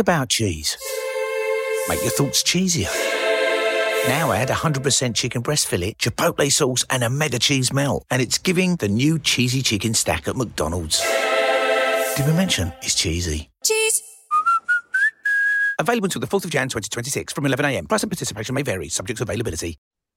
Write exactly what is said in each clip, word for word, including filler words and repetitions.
about cheese. Make your thoughts cheesier. Now add one hundred percent chicken breast fillet, chipotle sauce, and a mega cheese melt. And it's giving the new cheesy chicken stack at McDonald's. Did we mention it's cheesy? Cheese. Available until the fourth of January twenty twenty-six from eleven a.m. Price and participation may vary, subject to availability.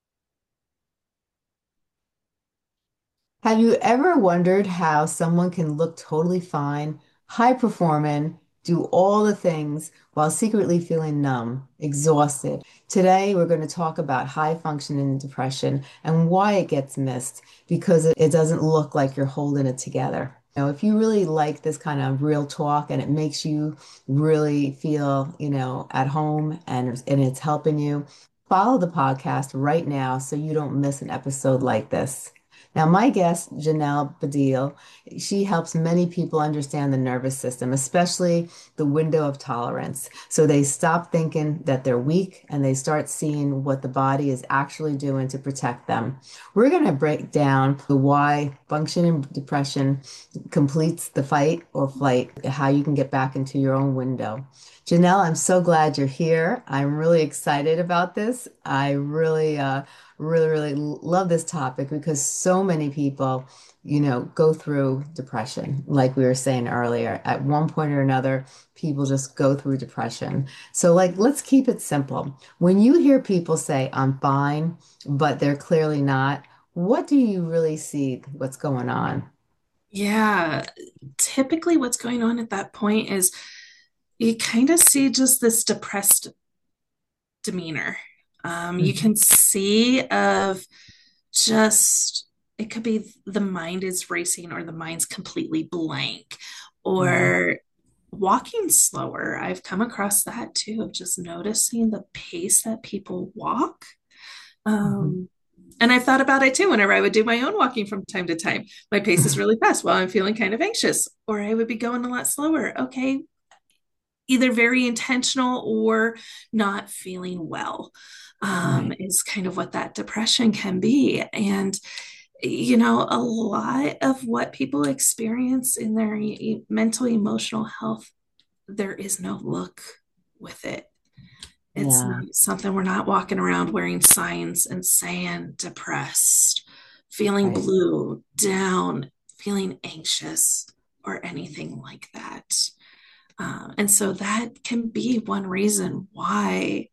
Have you ever wondered how someone can look totally fine, high performing, do all the things while secretly feeling numb, exhausted? Today, we're going to talk about high functioning depression and why it gets missed because it, it doesn't look like you're holding it together. You know, if you really like this kind of real talk and it makes you really feel, you know, at home and, and it's helping you, follow the podcast right now so you don't miss an episode like this. Now, my guest, Janelle Badil, she helps many people understand the nervous system, especially the window of tolerance. So they stop thinking that they're weak and they start seeing what the body is actually doing to protect them. We're going to break down the why functioning depression completes the fight or flight, how you can get back into your own window. Janelle, I'm so glad you're here. I'm really excited about this. I really, uh, really, really love this topic because so many people, you know, go through depression. Like we were saying earlier, at one point or another, people just go through depression. So, like, let's keep it simple. When you hear people say, I'm fine, but they're clearly not, what do you really see what's going on? Yeah, typically what's going on at that point is you kind of see just this depressed demeanor. Um, you can see of just, it could be the mind is racing or the mind's completely blank or walking slower. I've come across that too, of just noticing the pace that people walk. Um, and I've thought about it too whenever I would do my own walking from time to time. My pace is really fast while I'm feeling kind of anxious, or I would be going a lot slower. Okay, either very intentional or not feeling well, um, Right. is kind of what that depression can be. And, you know, a lot of what people experience in their e- mental, emotional health, there is no look with it. It's Yeah. not something, we're not walking around wearing signs and saying depressed, feeling Right. blue, down, feeling anxious, or anything like that. Uh, and so that can be one reason why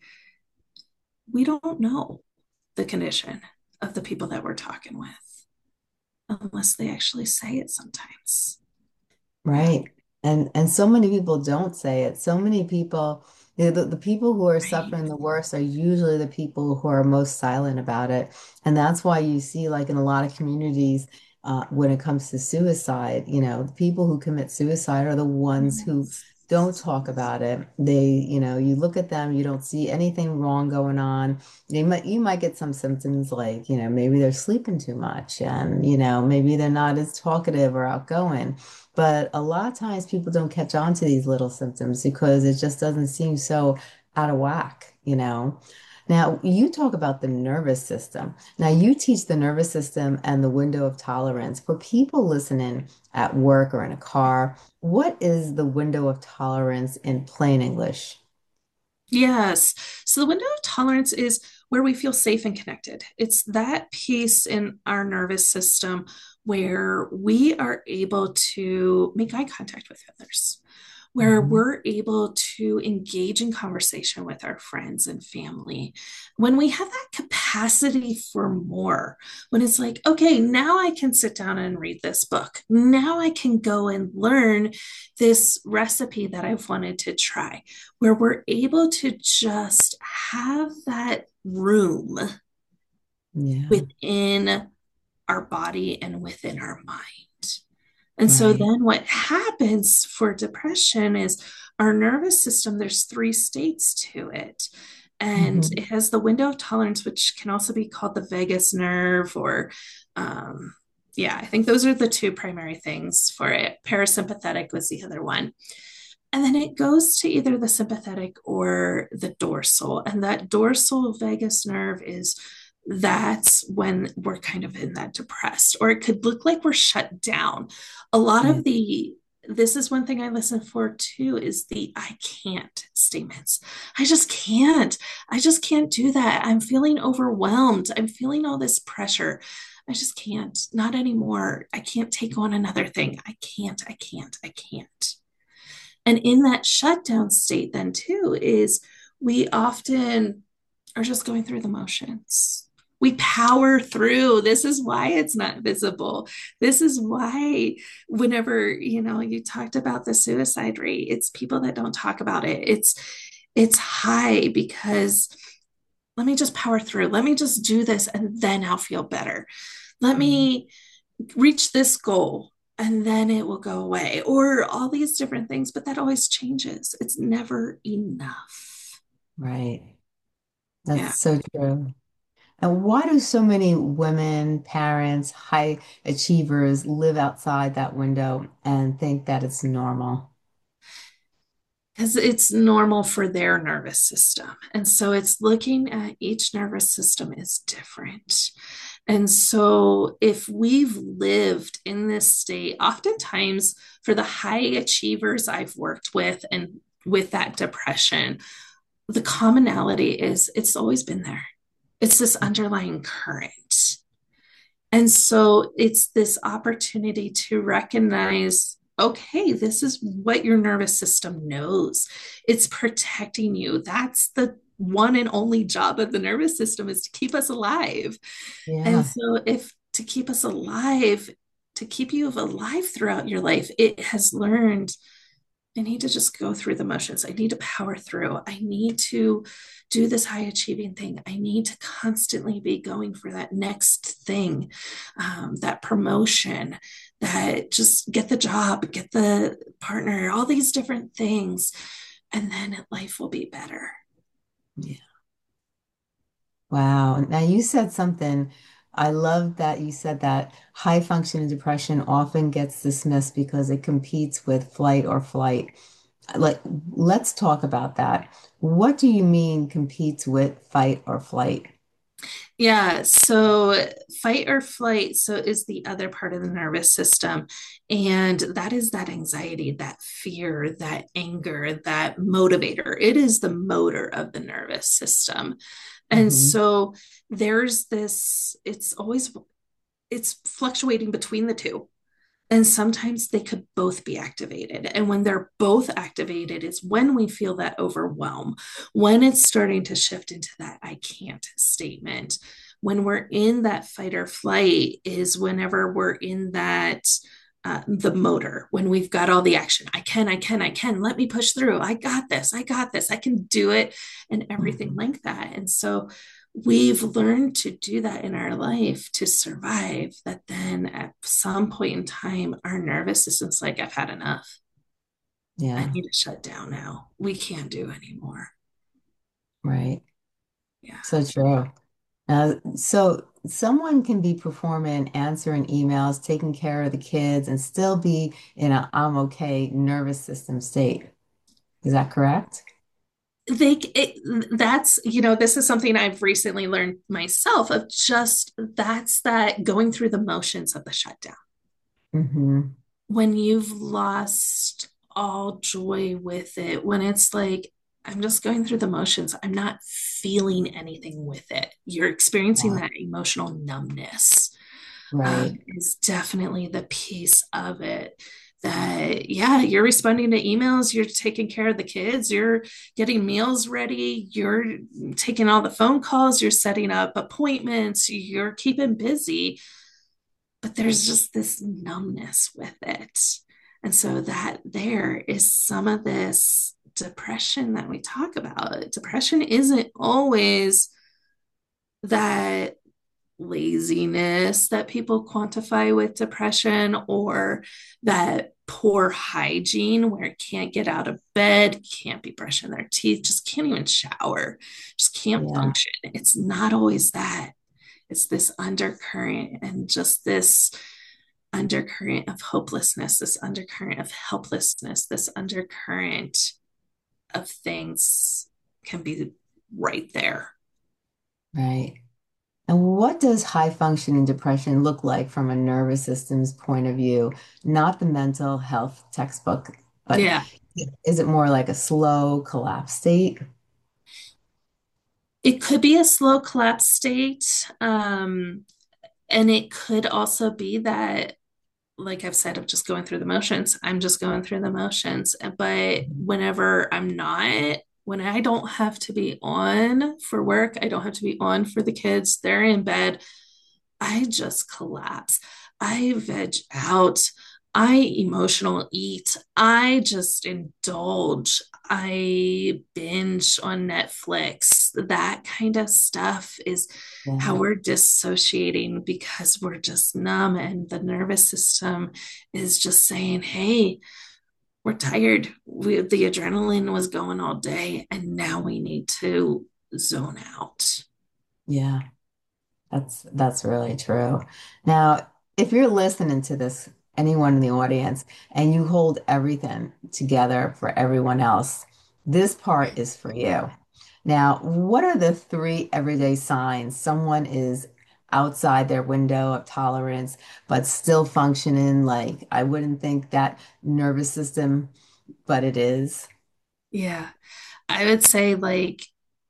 we don't know the condition of the people that we're talking with, unless they actually say it sometimes. Right. And and so many people don't say it. So many people, you know, the, the people who are Right. suffering the worst are usually the people who are most silent about it. And that's why you see, like in a lot of communities, uh, when it comes to suicide, you know, the people who commit suicide are the ones who don't talk about it. They, you know, you look at them, you don't see anything wrong going on. You might you might get some symptoms like, you know, maybe they're sleeping too much and, you know, maybe they're not as talkative or outgoing. But a lot of times people don't catch on to these little symptoms because it just doesn't seem so out of whack, you know. Now, you talk about the nervous system. Now, you teach the nervous system and the window of tolerance. For people listening at work or in a car, what is the window of tolerance in plain English? Yes. So the window of tolerance is where we feel safe and connected. It's that piece in our nervous system where we are able to make eye contact with others, where Mhm. we're able to engage in conversation with our friends and family. When we have that capacity for more, when it's like, okay, now I can sit down and read this book. Now I can go and learn this recipe that I've wanted to try, where we're able to just have that room Yeah, within our body and within our mind. And so right. then what happens for depression is our nervous system, there's three states to it. And Hmm. it has the window of tolerance, which can also be called the vagus nerve, or um, yeah, I think those are the two primary things for it. Parasympathetic was the other one. And then it goes to either the sympathetic or the dorsal. And that dorsal vagus nerve is that's when we're kind of in that depressed, or it could look like we're shut down. A lot Yeah. of the this is one thing I listen for too is the I can't statements. I just can't. I just can't do that. I'm feeling overwhelmed. I'm feeling all this pressure. I just can't. Not anymore. I can't take on another thing. I can't. I can't. I can't. And in that shutdown state, then too, is we often are just going through the motions. We power through. This is why it's not visible. This is why, whenever, you know, you talked about the suicide rate, it's people that don't talk about it. It's, it's high because let me just power through. Let me just do this and then I'll feel better. Let Mm. me reach this goal and then it will go away, or all these different things, but that always changes. It's never enough. Right. That's Yeah. so true. And why do so many women, parents, high achievers live outside that window and think that it's normal? Because it's normal for their nervous system. And so it's looking at each nervous system is different. And so if we've lived in this state, oftentimes for the high achievers I've worked with and with that depression, the commonality is it's always been there. It's this underlying current. And so it's this opportunity to recognize, okay, this is what your nervous system knows. It's protecting you. That's the one and only job of the nervous system is to keep us alive. And Yeah. so if to keep us alive, to keep you alive throughout your life, it has learned I need to just go through the motions. I need to power through. I need to do this high achieving thing. I need to constantly be going for that next thing, um, that promotion, that just get the job, get the partner, all these different things. And then life will be better. Yeah. Wow. Now you said something. I love that you said that high functioning depression often gets dismissed because it competes with flight or flight. Like, let's talk about that. What do you mean competes with fight or flight? Yeah, so fight or flight, so is the other part of the nervous system. And that is that anxiety, that fear, that anger, that motivator. It is the motor of the nervous system. And Hmm. so there's this, it's always, it's fluctuating between the two. And sometimes they could both be activated. And when they're both activated is when we feel that overwhelm, when it's starting to shift into that I can't statement. When we're in that fight or flight is whenever we're in that uh, the motor, when we've got all the action. I can, I can, I can. Let me push through. I got this. I got this. I can do it, and everything Hmm. like that. And so we've learned to do that in our life to survive, that then at some point in time our nervous system's like, I've had enough. I Yeah, need to shut down now. We can't do anymore. right. Yeah. So true. Uh, so someone can be performing, answering emails, taking care of the kids, and still be in a I'm okay nervous system state. Is that correct? They it, that's you know this is something I've recently learned myself of, just that's that going through the motions of the shutdown. Hmm. When you've lost all joy with it, when it's like, I'm just going through the motions, I'm not feeling anything with it. You're experiencing Yeah. that emotional numbness, um, Right. is definitely the piece of it. That, yeah, you're responding to emails, you're taking care of the kids, you're getting meals ready, you're taking all the phone calls, you're setting up appointments, you're keeping busy, but there's just this numbness with it. And so that there is some of this depression that we talk about. Depression isn't always that laziness that people quantify with depression, or that poor hygiene where it can't get out of bed, can't be brushing their teeth, just can't even shower, just can't Yeah. function. It's not always that. It's this undercurrent and just this undercurrent of hopelessness, this undercurrent of helplessness, this undercurrent of things can be right there. Right. And what does high functioning depression look like from a nervous system's point of view? Not the mental health textbook, but Yeah. is it more like a slow collapse state? It could be a slow collapse state. Um, and it could also be that, like I've said, I'm just going through the motions. I'm just going through the motions. But whenever I'm not, when I don't have to be on for work, I don't have to be on for the kids, they're in bed, I just collapse. I veg out. I emotional eat. I just indulge. I binge on Netflix. That kind of stuff is how Yeah. we're dissociating because we're just numb, and the nervous system is just saying, hey, we're tired. We, the adrenaline was going all day, and now we need to zone out. Yeah. That's that's really true. Now, if you're listening to this, anyone in the audience, and you hold everything together for everyone else, this part is for you. Now, what are the three everyday signs someone is outside their window of tolerance, but still functioning like I wouldn't think that nervous system, but it is? Yeah. I would say, like,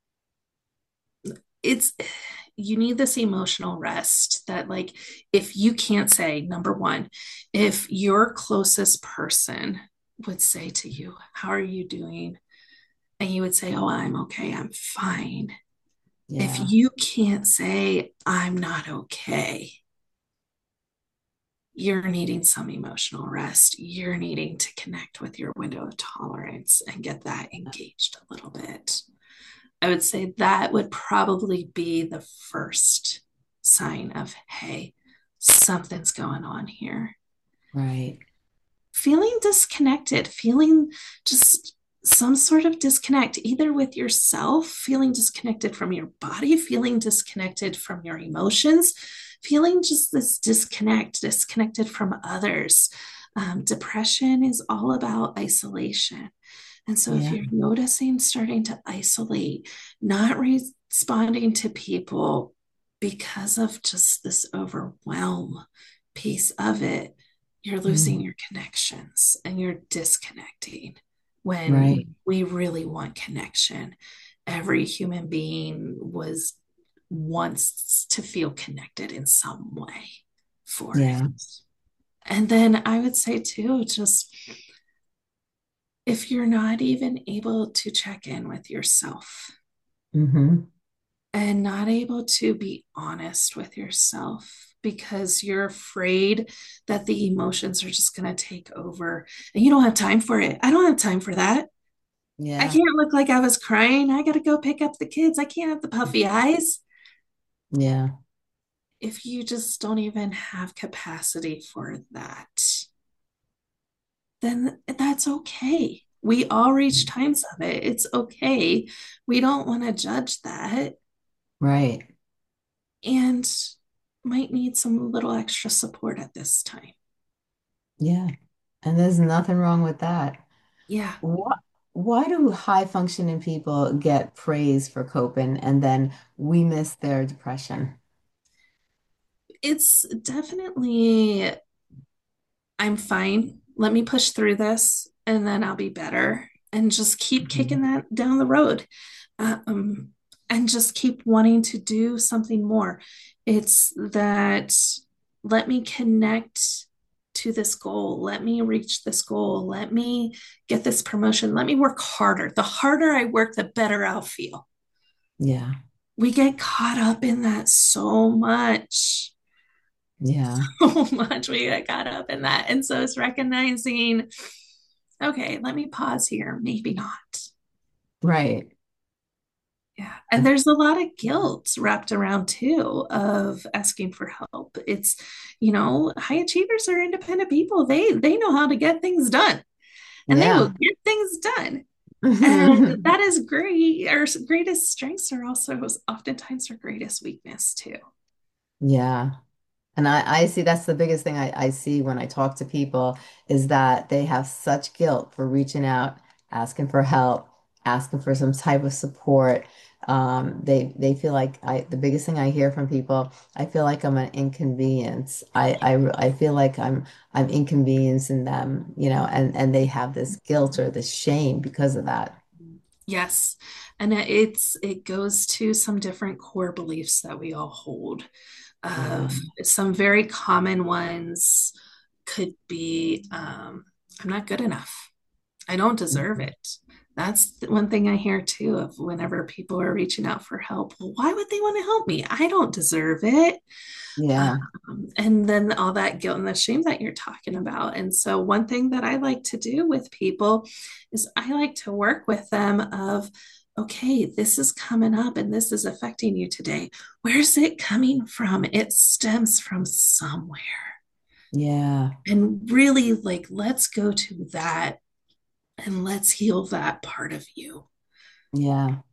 it's you need this emotional rest that, like, if you can't say, number one, if your closest person would say to you, how are you doing, and you would say, oh, I'm okay, I'm fine. If Yeah, you can't say, I'm not okay, you're needing some emotional rest. You're needing to connect with your window of tolerance and get that engaged a little bit. I would say that would probably be the first sign of, hey, something's going on here. right. Feeling disconnected, feeling just some sort of disconnect, either with yourself, feeling disconnected from your body, feeling disconnected from your emotions, feeling just this disconnect, disconnected from others. Um, depression is all about isolation. And so if Yeah, you're noticing starting to isolate, not responding to people because of just this overwhelm piece of it, you're losing mm, your connections and you're disconnecting when right. we really want connection. Every human being was wants to feel connected in some way for Yeah. it. And then I would say too, just if you're not even able to check in with yourself Hmm. and not able to be honest with yourself because you're afraid that the emotions are just going to take over and you don't have time for it. I don't have time for that. I Yeah. can't look like I was crying. I got to go pick up the kids. I can't have the puffy eyes. Yeah. If you just don't even have capacity for that, then that's okay. We all reach times of it. It's okay. We don't want to judge that Right. and might need some little extra support at this time. Yeah. And there's nothing wrong with that. Yeah, What, why do high functioning people get praise for coping and then we miss their depression? it's definitely, I'm fine. Let me push through this and then I'll be better. And just keep kicking Mhm. that down the road. Um, and just keep wanting to do something more. It's that, let me connect to this goal. Let me reach this goal. Let me get this promotion. Let me work harder. The harder I work, the better I'll feel. Yeah. We get caught up in that so much. Yeah. So much we get caught up in that. And so it's recognizing, okay, let me pause here. Maybe not. Right. Yeah. And there's a lot of guilt wrapped around too of asking for help. It's, you know, high achievers are independent people. They they know how to get things done and they will Yeah. get things done. And that is great. Our greatest strengths are also oftentimes our greatest weakness too. Yeah. And I, I see that's the biggest thing I, I see when I talk to people is that they have such guilt for reaching out, asking for help, asking for some type of support. Um, they they feel like I the biggest thing I hear from people, I feel like I'm an inconvenience. I I, I feel like I'm I'm inconveniencing them, you know, and and they have this guilt or this shame because of that. Yes. And it's it goes to some different core beliefs that we all hold. Yeah. Of some very common ones could be um, I'm not good enough. I don't deserve Mhm. it. That's the one thing I hear too of whenever people are reaching out for help. Well, why would they want to help me? I don't deserve it. Yeah. Um, and then all that guilt and the shame that you're talking about. And so one thing that I like to do with people is I like to work with them of, okay, this is coming up and this is affecting you today. Where's it coming from? It stems from somewhere. Yeah. And really, like, let's go to that and let's heal that part of you. Yeah.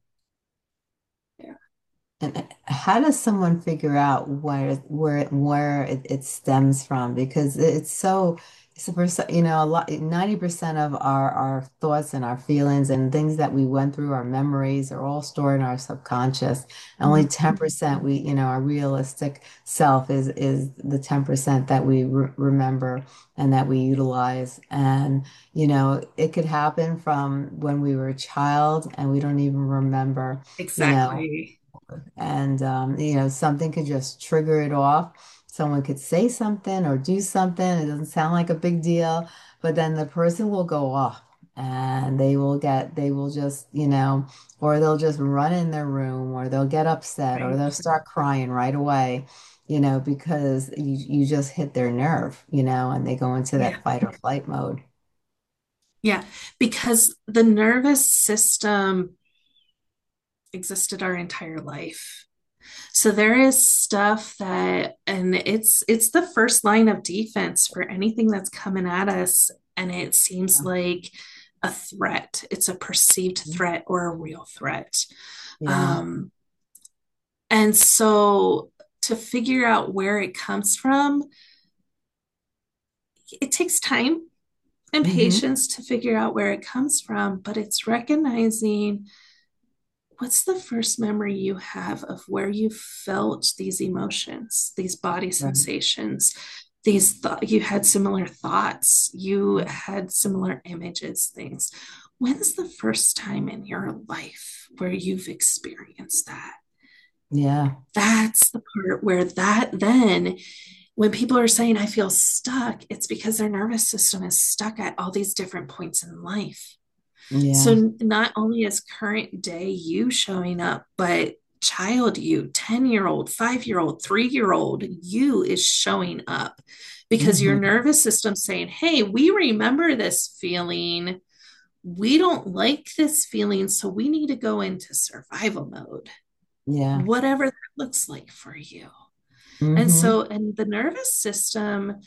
Yeah. And how does someone figure out where where where it, it stems from? Because it's so it's a percent, you know, a lot ninety percent of our our thoughts and our feelings and things that we went through, our memories are all stored in our subconscious. And only Mhm. ten percent we, you know, our realistic self is is the ten percent that we re remember and that we utilize. And, you know, it could happen from when we were a child and we don't even remember, you know. Exactly. And um, you know, something could just trigger it off. Someone could say something or do something. It doesn't sound like a big deal, but then the person will go off and they will get, they will just, you know, or they'll just run in their room or they'll get upset or Right. they'll start crying right away, you know, because you, you just hit their nerve, you know, and they go into Yeah. that fight or flight mode. Yeah. Because the nervous system existed our entire life. So there is stuff that, and it's it's the first line of defense for anything that's coming at us, and it seems Yeah. like a threat. It's a perceived threat or a real threat. Yeah. Um, and so to figure out where it comes from, it takes time and Hmm. patience to figure out where it comes from, but it's recognizing what's the first memory you have of where you felt these emotions, these body Right. sensations, these th- you had similar thoughts, you had similar images, things. When's the first time in your life where you've experienced that? Yeah. That's the part where that then, when people are saying, I feel stuck, it's because their nervous system is stuck at all these different points in life. Yeah. So not only is current day you showing up, but child you, ten year old, five year old, three year old you is showing up because your Hmm. nervous system's saying, hey, we remember this feeling. We don't like this feeling. So we need to go into survival mode, Yeah. whatever that looks like for you. And Hmm. so, and the nervous system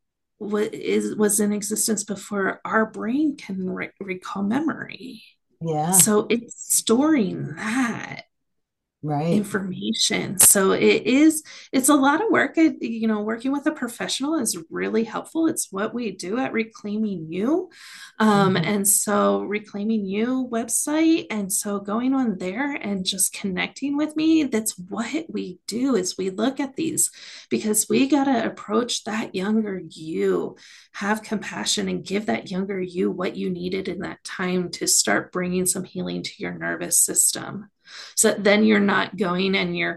what is was in existence before our brain can re- recall memory. Yeah. So it's storing that Right. information. So it is, it's a lot of work. It, you know, working with a professional is really helpful. It's what we do at Reclaiming You. Um, Hmm. and so Reclaiming You website. And so going on there and just connecting with me, that's what we do is we look at these because we got to approach that younger you, have compassion and give that younger you what you needed in that time to start bringing some healing to your nervous system. So then you're not going and you're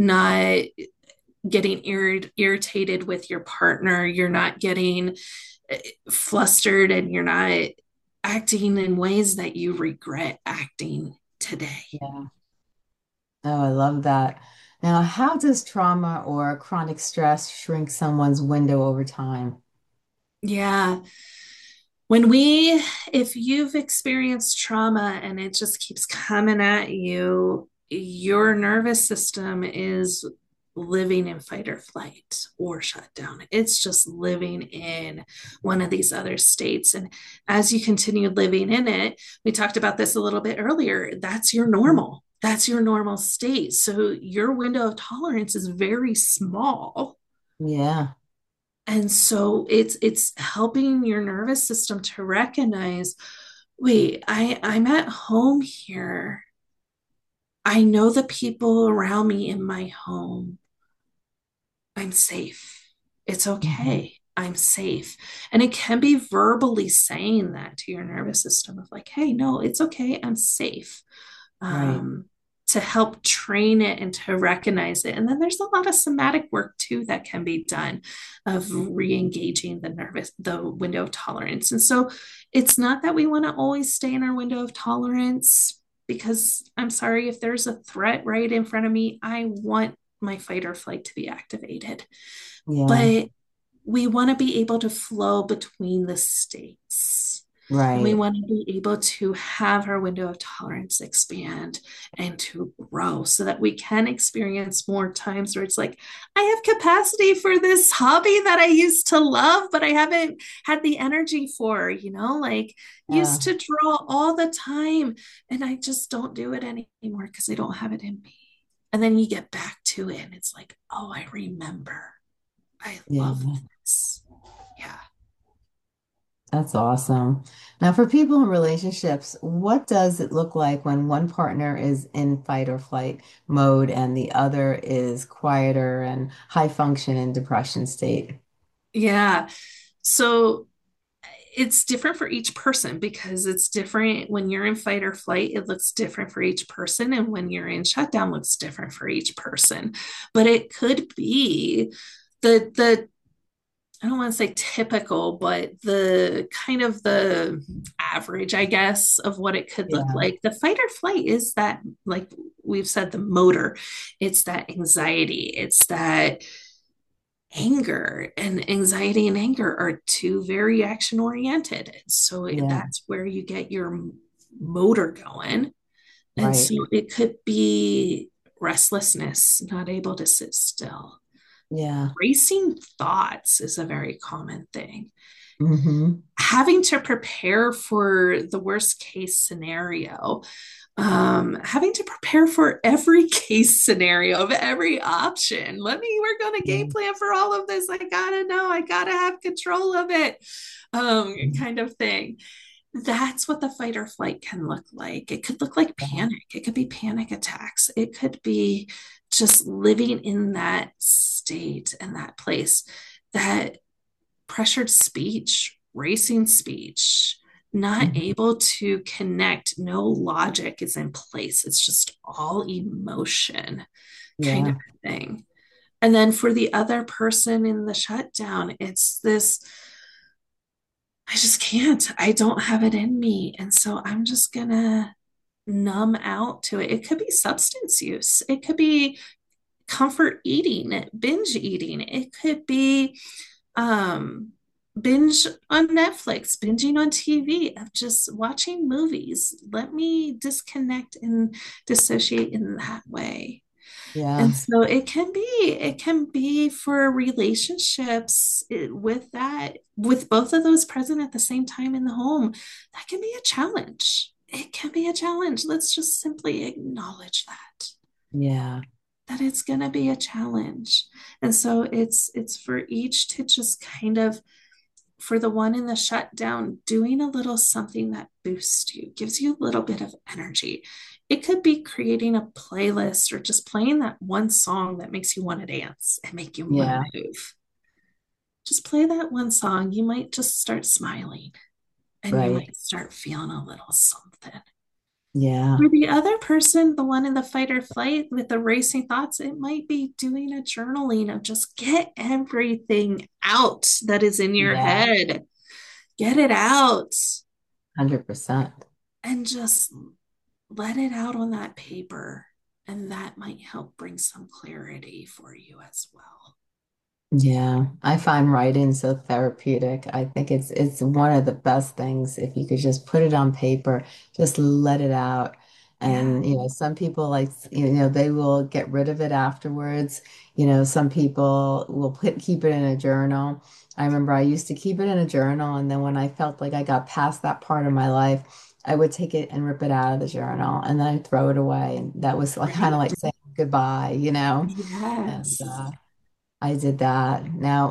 not getting ir- irritated with your partner. You're not getting uh, flustered and you're not acting in ways that you regret acting today. Yeah. Oh, I love that. Now, how does trauma or chronic stress shrink someone's window over time? Yeah. When we, if you've experienced trauma and it just keeps coming at you, your nervous system is living in fight or flight or shut down. It's just living in one of these other states. And as you continue living in it, we talked about this a little bit earlier, that's your normal. That's your normal state. So your window of tolerance is very small. Yeah. And so it's it's helping your nervous system to recognize, wait, I I'm at home here. I know the people around me in my home. I'm safe. It's Mhm. okay. I'm safe. And it can be verbally saying that to your nervous system of like, hey, no, it's okay. I'm safe. Right. Um, to help train it and to recognize it. And then there's a lot of somatic work too that can be done of re-engaging the nervous, the window of tolerance. And so it's not that we want to always stay in our window of tolerance because I'm sorry, if there's a threat right in front of me, I want my fight or flight to be activated. Yeah. But we want to be able to flow between the states. And we Right. want to be able to have our window of tolerance expand and to grow so that we can experience more times where it's like, I have capacity for this hobby that I used to love, but I haven't had the energy for, you know, like Yeah. used to draw all the time. And I just don't do it anymore because I don't have it in me. And then you get back to it and it's like, oh, I remember. I love Yeah. this. Yeah. That's awesome. Now, for people in relationships, what does it look like when one partner is in fight or flight mode and the other is quieter and high function in depression state? Yeah. So it's different for each person because it's different when you're in fight or flight, it looks different for each person. And when you're in shutdown, looks different for each person. But it could be the the I don't want to say typical, but the kind of the average, I guess, of what it could look Yeah. like. The fight or flight is that, like we've said, the motor, it's that anxiety, it's that anger, and anxiety and anger are two very action oriented. So Yeah. that's where you get your motor going. And Right. so it could be restlessness, not able to sit still. Yeah. Racing thoughts is a very common thing. Hmm. Having to prepare for the worst case scenario, um, having to prepare for every case scenario of every option. Let me work on a game Yeah. plan for all of this. I gotta know, I gotta have control of it, um, kind of thing. That's what the fight or flight can look like. It could look like panic, it could be panic attacks, it could be just living in that state and that place, that pressured speech, racing speech, not Mhm. able to connect, no logic is in place. It's just all emotion kind of Yeah. thing. And then for the other person in the shutdown, it's this, I just can't. I don't have it in me. And so I'm just going to numb out to it. It could be substance use, it could be comfort eating, binge eating, it could be um binge on Netflix, binging on T V, of just watching movies. Let me disconnect and dissociate in that way. And Yeah. so it can be, it can be for relationships it, with that, with both of those present at the same time in the home. That can be a challenge. It can be a challenge. Let's just simply acknowledge that Yeah. that it's going to be a challenge. And so it's it's for each to just kind of, for the one in the shutdown, doing a little something that boosts you, gives you a little bit of energy. It could be creating a playlist or just playing that one song that makes you want to dance and make you want Yeah. to move. Just play that one song. You might just start smiling and you Right. might start feeling a little something. For Yeah. the other person, the one in the fight or flight with the racing thoughts, it might be doing a journaling of just get everything out that is in your Yeah. head. Get it out one hundred percent. and just let it out on that paper. And that might help bring some clarity for you as well. Yeah, I find writing so therapeutic. I think it's it's one of the best things if you could just put it on paper, just let it out. Yeah. And you know, some people like you know they will get rid of it afterwards. You know, some people will put keep it in a journal. I remember I used to keep it in a journal, and then when I felt like I got past that part of my life, I would take it and rip it out of the journal, and then I'd throw it away. And that was like kind of Right. like saying goodbye, you know. And Yes. uh, I did that. Now,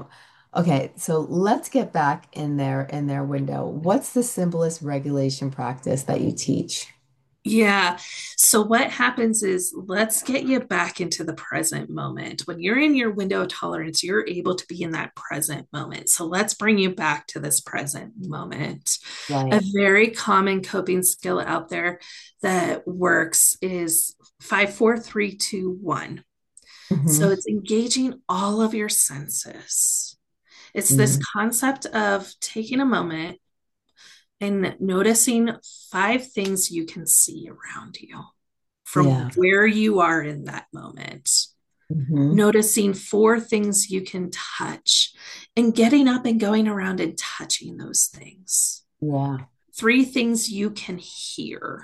Okay, so let's get back in there in their window. What's the simplest regulation practice that you teach? Yeah. So what happens is let's get you back into the present moment. When you're in your window of tolerance, you're able to be in that present moment. So let's bring you back to this present moment. A Right. very common coping skill out there that works is five, four, three, two, one. So Hmm. it's engaging all of your senses. It's this concept of taking a moment and noticing five things you can see around you from Yeah. where you are in that moment. Hmm. Noticing four things you can touch and getting up and going around and touching those things. Yeah. Three things you can hear.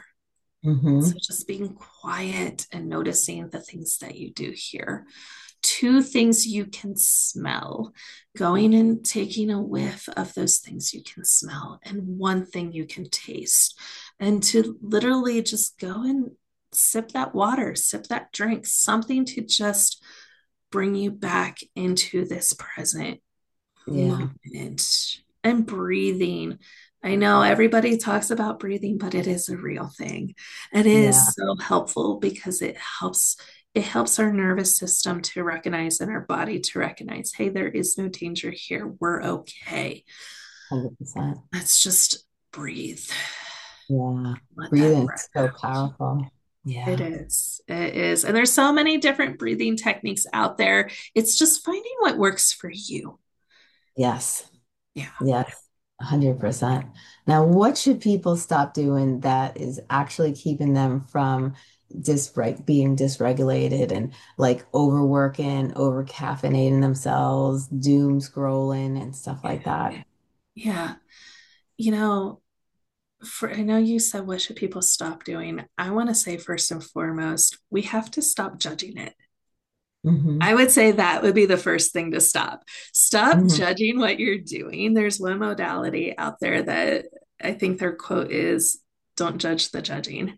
So Hmm. just being quiet and noticing the things that you do hear. Two things you can smell, going and taking a whiff of those things you can smell, and one thing you can taste. And to literally just go and sip that water, sip that drink, something to just bring you back into this present Yeah. moment. And breathing. I know everybody talks about breathing, but it is a real thing. It Yeah. is so helpful because it helps it helps our nervous system to recognize and our body to recognize, hey, there is no danger here. We're okay. one hundred percent. Let's just breathe. Yeah. Let that Breathing's breath so out. powerful. It Yeah. is. It is. And there's so many different breathing techniques out there. It's just finding what works for you. Yes. Yeah. Yes. one hundred percent. Now, what should people stop doing that is actually keeping them from dysreg being dysregulated and like overworking, over caffeinating themselves, doom scrolling and stuff like that? Yeah. You know, for I know you said what should people stop doing? I want to say first and foremost, we have to stop judging it. Hmm. I would say that would be the first thing to stop. Stop Hmm. judging what you're doing. There's one modality out there that I think their quote is, don't judge the judging.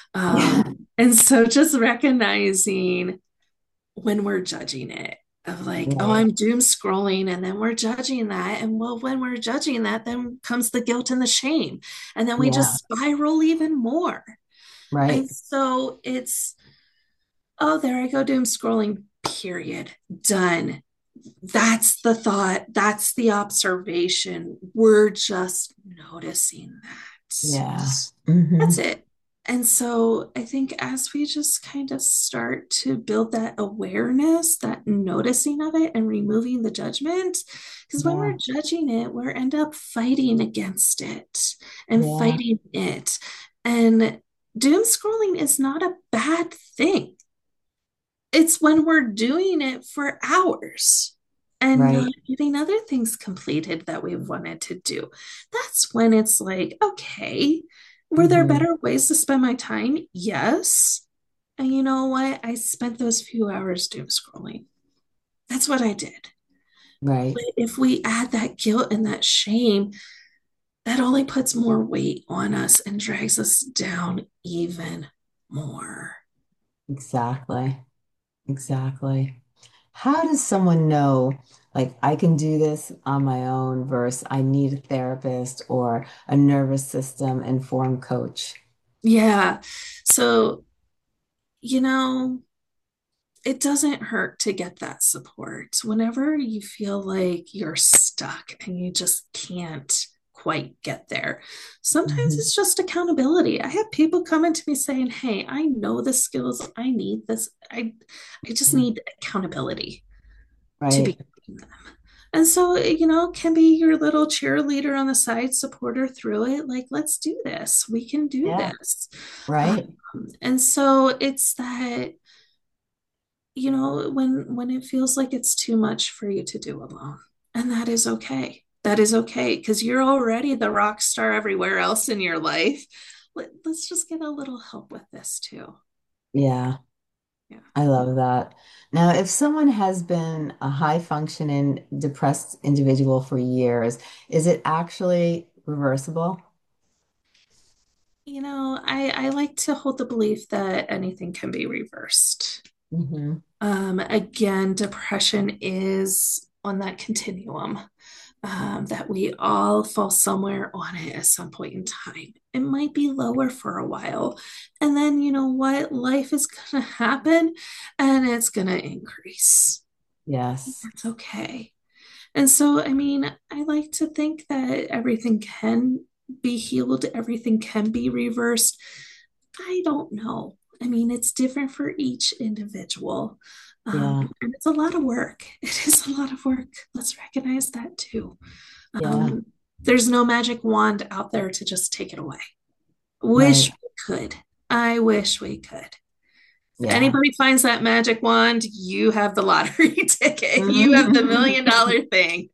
Um, and so just recognizing when we're judging it of like, oh, Right. I'm doom scrolling, and then we're judging that. And well, when we're judging that, then comes the guilt and the shame. And then we Yeah. just spiral even more. Right. And so it's, oh, there I go, doom scrolling, period. Done. That's the thought. That's the observation. We're just noticing that. Yeah. Hmm. That's it. And so I think as we just kind of start to build that awareness, that noticing of it and removing the judgment, because when Yeah. we're judging it, we're end up fighting against it and Yeah. fighting it. And doom scrolling is not a bad thing. It's when we're doing it for hours and not Right. getting other things completed that we wanted to do. That's when it's like, okay, were there Hmm. better ways to spend my time? Yes. And you know what? I spent those few hours doom scrolling. That's what I did. Right. But if we add that guilt and that shame, that only puts more weight on us and drags us down even more. Exactly. Exactly. How does someone know, like, I can do this on my own versus I need a therapist or a nervous system informed coach? Yeah. So, you know, it doesn't hurt to get that support. Whenever you feel like you're stuck and you just can't quite get there, sometimes Hmm. it's just accountability. I have people coming to me saying, "Hey, I know the skills. I need this. I I just need accountability to be Right. doing them." And so, you know, can be your little cheerleader on the side, supporter through it. Like, let's do this. We can do Yeah. this. Um, Right. and so it's that, you know, when when it feels like it's too much for you to do alone. And that is okay. That is okay because you're already the rock star everywhere else in your life. Let, let's just get a little help with this too. Yeah. Yeah. I love that. Now, if someone has been a high functioning depressed individual for years, is it actually reversible? You know, I, I like to hold the belief that anything can be reversed. Hmm. Um, again, depression is on that continuum, um, that we all fall somewhere on it at some point in time. It might be lower for a while. And then, you know what? Life is going to happen and it's going to increase. Yes. That's okay. And so, I mean, I like to think that everything can be healed, everything can be reversed. I don't know. I mean, it's different for each individual. Um, Yeah. and it's a lot of work. It is a lot of work. Let's recognize that too. Yeah. Um, there's no magic wand out there to just take it away. Wish Right. we could. I wish we could. If Yeah. anybody finds that magic wand, you have the lottery ticket. You have the Mhm. million dollar thing.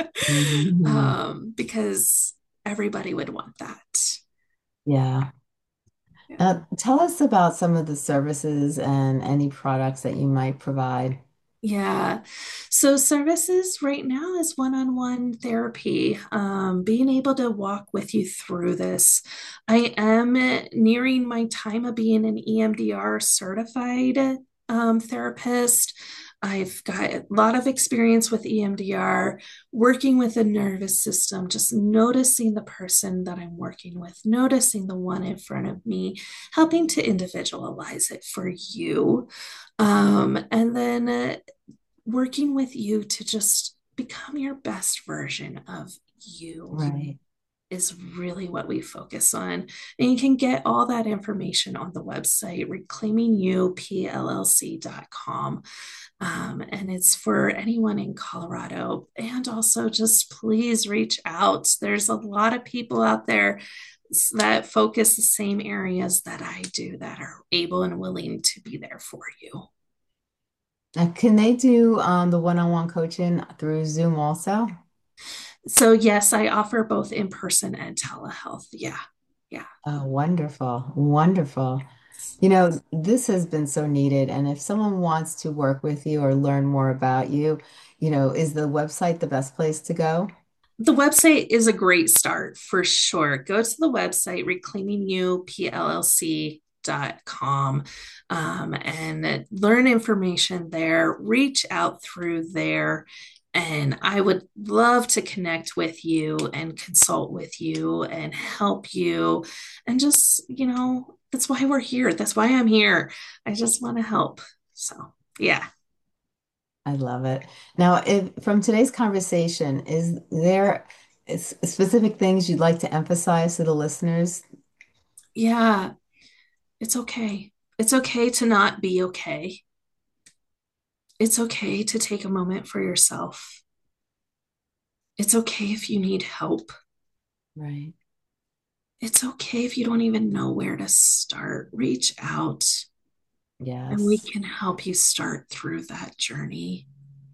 Mhm. Um, because everybody would want that. Yeah. Yeah. Uh, tell us about some of the services and any products that you might provide. Yeah. So services right now is one-on-one therapy, um, being able to walk with you through this. I am nearing my time of being an E M D R certified um, therapist. I've got a lot of experience with E M D R, working with the nervous system, just noticing the person that I'm working with, noticing the one in front of me, helping to individualize it for you. Um, and then uh, working with you to just become your best version of you Right. is really what we focus on. And you can get all that information on the website, reclaiming you p l l c dot com. Um, and it's for anyone in Colorado. And also, just please reach out. There's a lot of people out there that focus the same areas that I do that are able and willing to be there for you. Uh, can they do um, the one-on-one coaching through Zoom also? So, yes, I offer both in person and telehealth. Yeah. Yeah. Oh, wonderful. Wonderful. You know, this has been so needed. And if someone wants to work with you or learn more about you, you know, is the website the best place to go? The website is a great start for sure. Go to the website, reclaiming you p l l c dot com, um, and learn information there. Reach out through there. And I would love to connect with you and consult with you and help you. And just, you know, that's why we're here. That's why I'm here. I just want to help. So, yeah. I love it. Now, if from today's conversation, is there s- specific things you'd like to emphasize to the listeners? Yeah. It's okay. It's okay to not be okay. It's okay to take a moment for yourself. It's okay if you need help. Right. It's okay if you don't even know where to start. Reach out and we Yes. can help you start through that journey.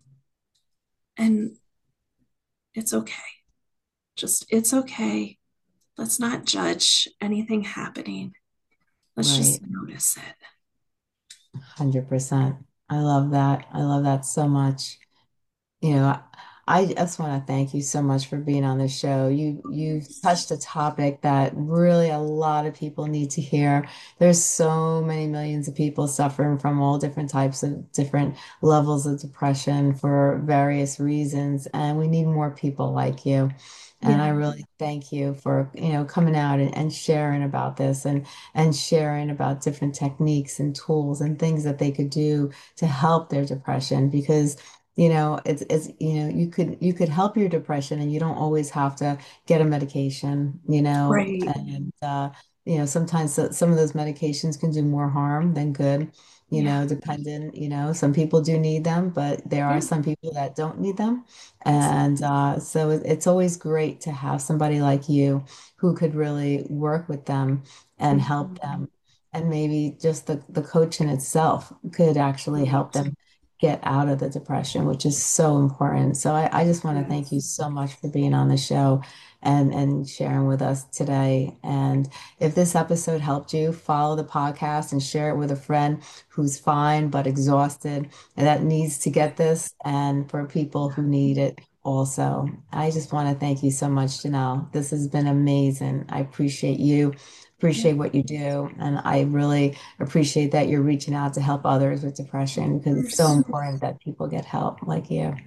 And it's okay. Just, it's okay. Let's not judge anything happening. Let's Right. just notice it. one hundred percent. I love that. I love that so much. You know, I just want to thank you so much for being on the show. You you've touched a topic that really a lot of people need to hear. There's so many millions of people suffering from all different types of different levels of depression for various reasons, and we need more people like you. And I Yeah, really thank you for, you know, coming out and, and sharing about this and and sharing about different techniques and tools and things that they could do to help their depression because you know, it's it's you know, you could you could help your depression and you don't always have to get a medication, you know, right. and uh, you know, sometimes so- some of those medications can do more harm than good, you Yeah, know, dependent, you know, some people do need them, but there are yeah, some people that don't need them. exactly. And uh, so it, it's always great to have somebody like you who could really work with them and help Mhm. them. And maybe just the, the coaching itself could actually help Right. them get out of the depression, which is so important. So I, I just want to thank you Yes. so much for being on the show and, and sharing with us today. And if this episode helped you, follow the podcast and share it with a friend who's fine but exhausted and that needs to get this, and for people who need it also. I just want to thank you so much, Janelle. This has been amazing. I appreciate you. Yeah. Appreciate what you do. And I really appreciate that you're reaching out to help others with depression because You're it's so so important that people get help like you.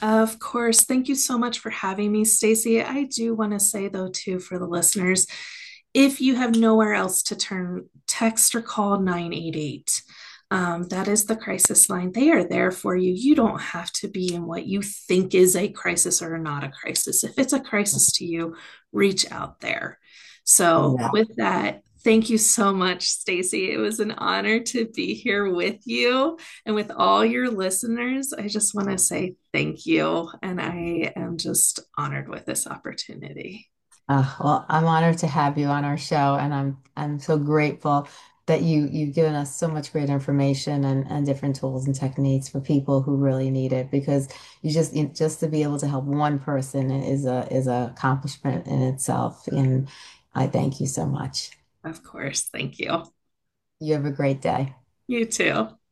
Of course. Thank you so much for having me, Stacey. I do want to say, though, too, for the listeners, if you have nowhere else to turn, text or call nine eight eight. Um, that is the crisis line. They are there for you. You don't have to be in what you think is a crisis or not a crisis. If it's a crisis to you, reach out there. So, Yeah. with that, thank you so much, Stacey. It was an honor to be here with you and with all your listeners. I just want to say thank you. And I am just honored with this opportunity. Uh, well, I'm honored to have you on our show, and I'm I'm so grateful that you you've given us so much great information and, and different tools and techniques for people who really need it. Because you just you, just to be able to help one person is a is a accomplishment in itself. And I thank you so much. Of course. Thank you. You have a great day. You too.